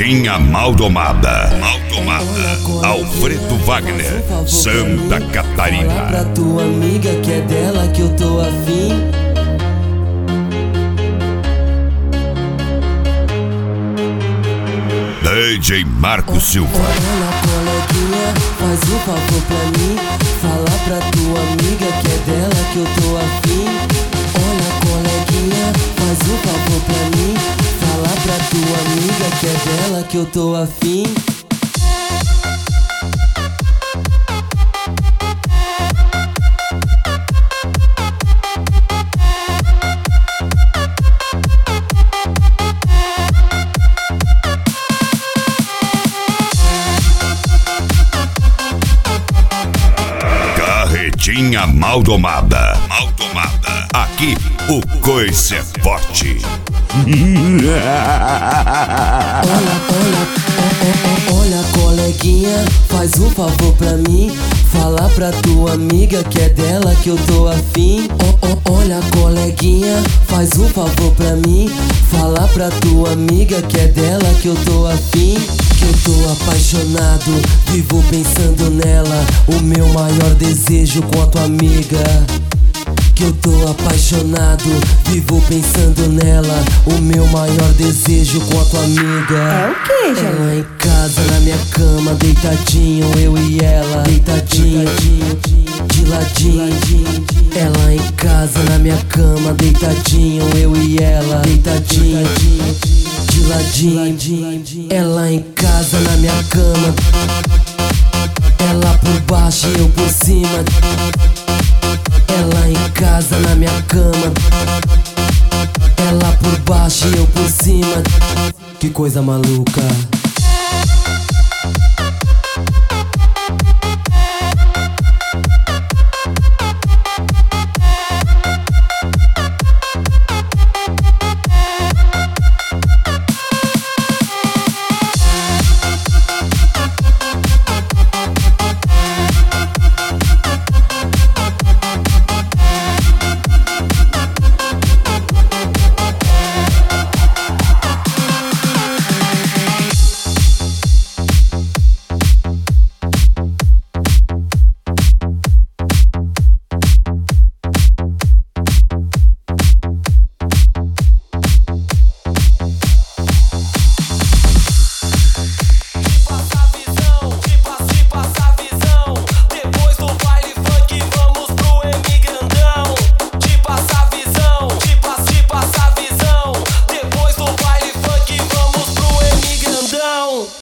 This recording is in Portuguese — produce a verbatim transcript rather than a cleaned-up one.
Carretinha Maldomada. Maldomada. Alfredo Wagner, Santa Catarina. Fala pra tua amiga que é dela que eu tô afim. D J Marco Silva. Olha, coleguinha, faz um favor pra mim. Fala pra tua amiga que é dela que eu tô afim. Olha, coleguinha, faz um favor pra mim. Fala pra tua amiga que é dela que eu tô afim. Carretinha Maldomada. Maldomada. Aqui o coice é forte. Olha, olha, olha, coleguinha, faz um favor pra mim. Fala pra tua amiga que é dela que eu tô afim. Oh, oh, olha, coleguinha, faz um favor pra mim. Fala pra tua amiga que é dela que eu tô afim. Que eu tô apaixonado, vivo pensando nela. O meu maior desejo com a tua amiga. Que eu tô apaixonado, vivo pensando nela. O meu maior desejo com a tua amiga. É o que, gente? Ela em casa, na minha cama, deitadinho, eu e ela. Deitadinho, de ladinho. Ela em casa, na minha cama, deitadinho, eu e ela. Deitadinho, de ladinho. Ela em casa, na minha cama. Ela por baixo e eu por cima. Ela em casa, na minha cama. Ela por baixo e eu por cima. Que coisa maluca.